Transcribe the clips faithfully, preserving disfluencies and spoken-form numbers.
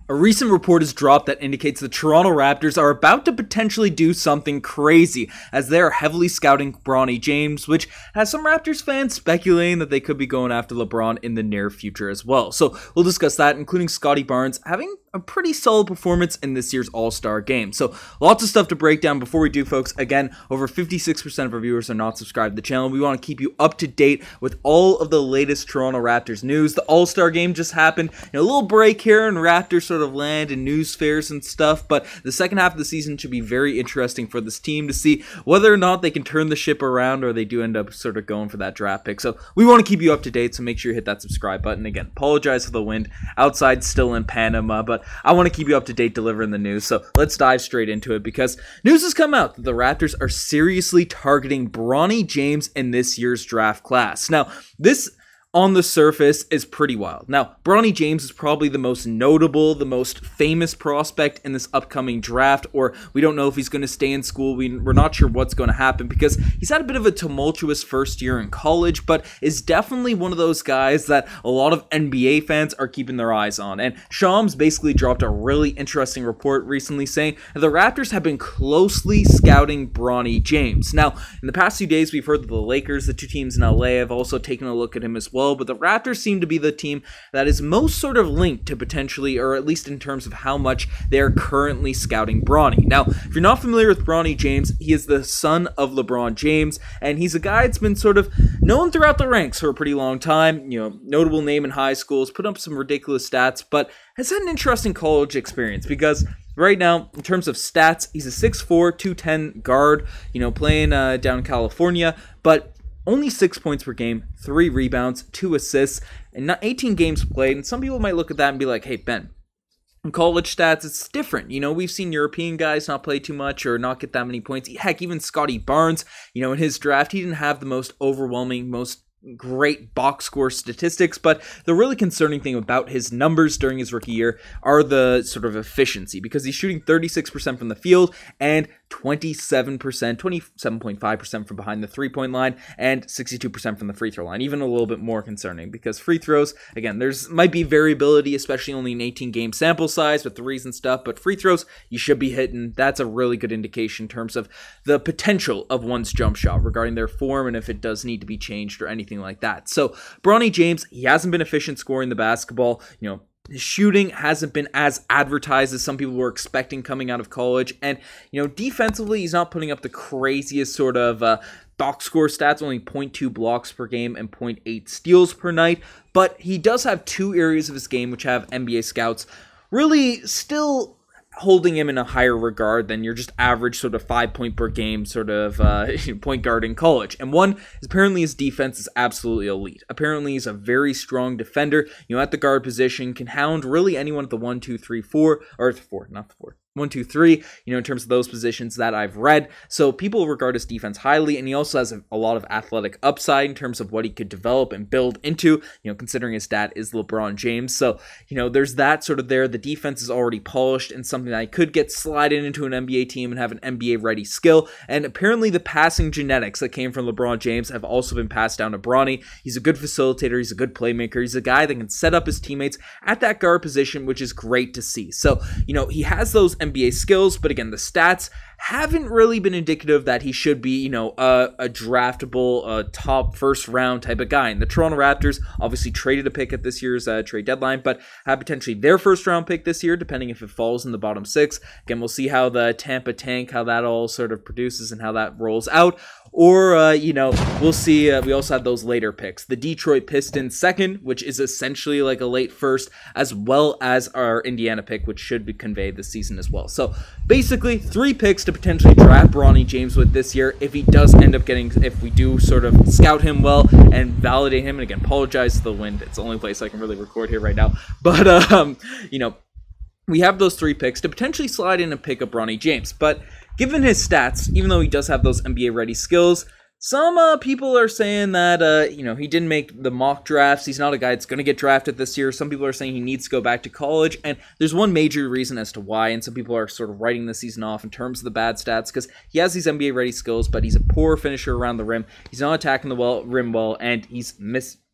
A recent report has dropped that indicates the Toronto Raptors are about to potentially do something crazy, as they are heavily scouting Bronny James, which has some Raptors fans speculating that they could be going after LeBron in the near future as well. So we'll discuss that, including Scottie Barnes having a pretty solid performance in this year's All-Star game. So lots of stuff to break down. Before we do, folks, again, over fifty-six percent of our viewers are not subscribed to the channel. We want to keep you up to date with all of the latest Toronto Raptors news. The All-Star game just happened. You know, a little break here in Raptors sort of land and news fairs and stuff, but the second half of the season should be very interesting for this team to see whether or not they can turn the ship around or they do end up sort of going for that draft pick. So we want to keep you up to date, so make sure you hit that subscribe button. Again, apologize for the wind outside, still in Panama, but I want to keep you up to date delivering the news. So let's dive straight into it, because news has come out that the Raptors are seriously targeting Bronny James in this year's draft class. Now, this on the surface is pretty wild. Now, Bronny James is probably the most notable, the most famous prospect in this upcoming draft, or we don't know if he's going to stay in school. We, we're not sure what's going to happen, because he's had a bit of a tumultuous first year in college, but is definitely one of those guys that a lot of N B A fans are keeping their eyes on. And Shams basically dropped a really interesting report recently saying that the Raptors have been closely scouting Bronny James. Now, in the past few days, we've heard that the Lakers, the two teams in L A, have also taken a look at him as well. But the Raptors seem to be the team that is most sort of linked to potentially, or at least in terms of how much they are currently scouting Bronny. Now, if you're not familiar with Bronny James, he is the son of LeBron James, and he's a guy that's been sort of known throughout the ranks for a pretty long time. You know, notable name in high schools, put up some ridiculous stats, but has had an interesting college experience, because right now, in terms of stats, he's a six four, two ten guard, you know, playing uh, down in California, but only six points per game, three rebounds, two assists, and not eighteen games played. And some people might look at that and be like, hey, Ben, in college stats, it's different. You know, we've seen European guys not play too much or not get that many points. Heck, even Scottie Barnes, you know, in his draft, he didn't have the most overwhelming, most great box score statistics, but the really concerning thing about his numbers during his rookie year are the sort of efficiency, because he's shooting thirty-six percent from the field and twenty-seven percent, twenty-seven point five percent from behind the three-point line and sixty-two percent from the free throw line. Even a little bit more concerning, because free throws, again, there's might be variability, especially only an eighteen game sample size with threes and stuff, but free throws, you should be hitting. That's a really good indication in terms of the potential of one's jump shot regarding their form and if it does need to be changed or anything like that. So Bronny James, he hasn't been efficient scoring the basketball. You know, his shooting hasn't been as advertised as some people were expecting coming out of college. And, you know, defensively, he's not putting up the craziest sort of uh, box score stats, only zero point two blocks per game and zero point eight steals per night. But he does have two areas of his game which have N B A scouts really still holding him in a higher regard than your just average sort of five point per game sort of uh, point guard in college. And one is apparently his defense is absolutely elite. Apparently he's a very strong defender, you know, at the guard position, can hound really anyone at the one, two, three, four, or four, not the four. One, two, three, you know, in terms of those positions that I've read. So people regard his defense highly, and he also has a, a lot of athletic upside in terms of what he could develop and build into, you know, considering his dad is LeBron James. So, you know, there's that sort of there. The defense is already polished and something that I could get slided into an N B A team and have an N B A-ready skill. And apparently the passing genetics that came from LeBron James have also been passed down to Bronny. He's a good facilitator. He's a good playmaker. He's a guy that can set up his teammates at that guard position, which is great to see. So, you know, he has those N B A skills, but again, the stats haven't really been indicative that he should be, you know, a, a draftable, uh, top first round type of guy. And the Toronto Raptors obviously traded a pick at this year's uh, trade deadline, but have potentially their first round pick this year, depending if it falls in the bottom six. Again, we'll see how the Tampa tank, how that all sort of produces and how that rolls out. Or, uh, you know, we'll see. Uh, we also have those later picks. The Detroit Pistons second, which is essentially like a late first, as well as our Indiana pick, which should be conveyed this season as well. So basically, three picks to potentially draft Bronny James with this year if he does end up getting, if we do sort of scout him well and validate him. And again, apologize to the wind. It's the only place I can really record here right now. But, um, you know, we have those three picks to potentially slide in and pick up Bronny James. But given his stats, even though he does have those N B A-ready skills, some uh, people are saying that, uh, you know, he didn't make the mock drafts. He's not a guy that's going to get drafted this year. Some people are saying he needs to go back to college. And there's one major reason as to why. And some people are sort of writing the season off in terms of the bad stats, because he has these N B A-ready skills, but he's a poor finisher around the rim. He's not attacking the well, rim well, and he's missed, like,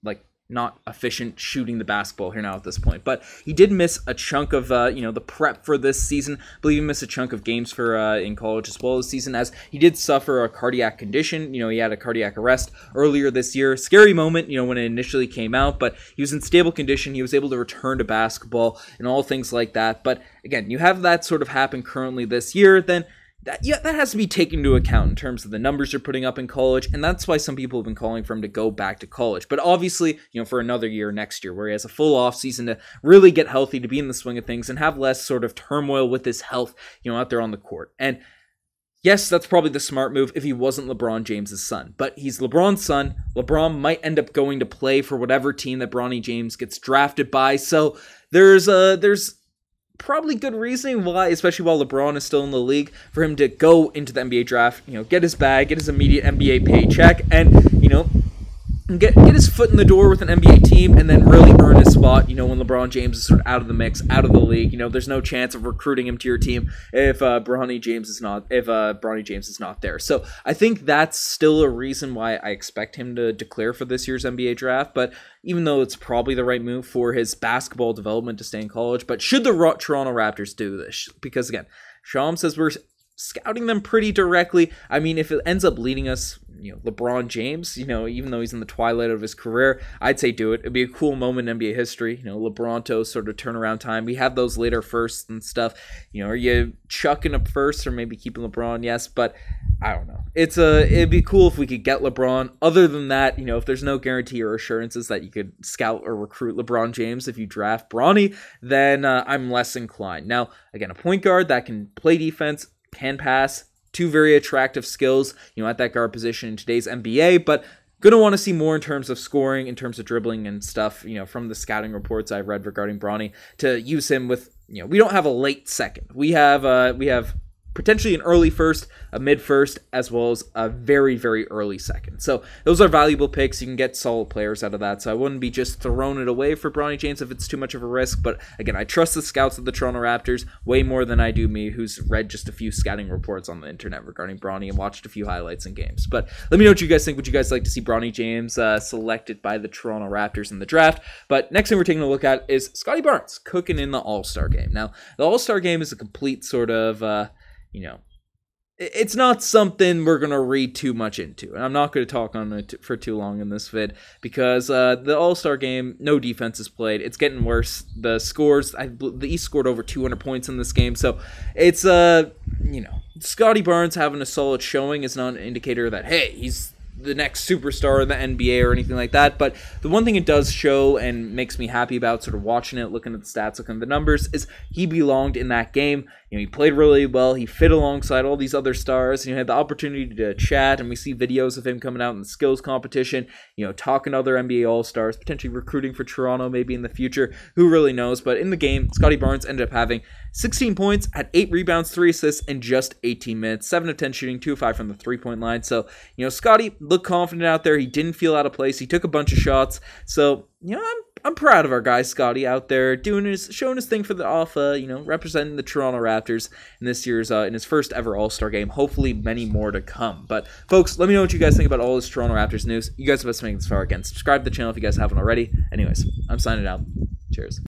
not efficient shooting the basketball here now at this point. But he did miss a chunk of, uh, you know, the prep for this season. I believe he missed a chunk of games for uh, in college as well this season, as he did suffer a cardiac condition. You know, he had a cardiac arrest earlier this year. Scary moment, you know, when it initially came out, but he was in stable condition. He was able to return to basketball and all things like that. But again, you have that sort of happen currently this year, then That, yeah, that has to be taken into account in terms of the numbers you're putting up in college, and that's why some people have been calling for him to go back to college. But obviously, you know, for another year next year, where he has a full off season to really get healthy, to be in the swing of things, and have less sort of turmoil with his health, you know, out there on the court. And yes, that's probably the smart move if he wasn't LeBron James's son. But he's LeBron's son. LeBron might end up going to play for whatever team that Bronny James gets drafted by. So there's a there's. probably good reasoning why, especially while LeBron is still in the league, for him to go into the N B A draft, you know, get his bag, get his immediate N B A paycheck, and, you know, get get his foot in the door with an N B A team, and then really earn his spot, you know, when LeBron James is sort of out of the mix, out of the league. You know, there's no chance of recruiting him to your team if uh, Bronny James is not if uh, Bronny James is not there. So I think that's still a reason why I expect him to declare for this year's N B A draft. But even though it's probably the right move for his basketball development to stay in college, but should the Ro- Toronto Raptors do this? Because again, Sham says we're scouting them pretty directly. I mean, if it ends up leading us, you know, LeBron James, you know, even though he's in the twilight of his career, I'd say do it. It'd be a cool moment in N B A history, you know, LeBronto sort of turnaround time. We have those later firsts and stuff. You know, are you chucking up first or maybe keeping LeBron? Yes, but I don't know. It's a, it'd be cool if we could get LeBron. Other than that, you know, if there's no guarantee or assurances that you could scout or recruit LeBron James if you draft Bronny, then uh, I'm less inclined. Now, again, a point guard that can play defense, can pass, two very attractive skills, you know, at that guard position in today's N B A, but gonna want to see more in terms of scoring, in terms of dribbling and stuff, you know, from the scouting reports I've read regarding Bronny, to use him with, you know, we don't have a late second. We have, uh, we have potentially an early first, a mid first, as well as a very, very early second. So those are valuable picks. You can get solid players out of that. So I wouldn't be just throwing it away for Bronny James if it's too much of a risk. But again, I trust the scouts of the Toronto Raptors way more than I do me, who's read just a few scouting reports on the internet regarding Bronny and watched a few highlights and games. But let me know what you guys think. Would you guys like to see Bronny James uh, selected by the Toronto Raptors in the draft? But next thing we're taking a look at is Scottie Barnes cooking in the All-Star game. Now, the All-Star game is a complete sort of, uh, you know, it's not something we're going to read too much into. And I'm not going to talk on it for too long in this vid because uh, the All-Star game, no defense is played. It's getting worse. The scores, I, the East scored over two hundred points in this game. So it's, uh, you know, Scottie Barnes having a solid showing is not an indicator that, hey, he's the next superstar in the N B A or anything like that. But the one thing it does show and makes me happy about sort of watching it, looking at the stats, looking at the numbers, is he belonged in that game. You know, he played really well. He fit alongside all these other stars. You know, had the opportunity to chat, and we see videos of him coming out in the skills competition, you know, talking to other N B A All-Stars, potentially recruiting for Toronto maybe in the future. Who really knows? But in the game, Scottie Barnes ended up having sixteen points, had eight rebounds, three assists in just eighteen minutes, seven of ten shooting, two of five from the three-point line. So, you know, Scottie looked confident out there. He didn't feel out of place. He took a bunch of shots. So, you know, I'm I'm proud of our guy Scottie out there doing his, showing his thing for the Alpha, you know, representing the Toronto Raptors in this year's, uh, in his first ever All-Star game. Hopefully many more to come. But folks, let me know what you guys think about all this Toronto Raptors news. You guys have us making this far again. Subscribe to the channel if you guys haven't already. Anyways, I'm signing out. Cheers.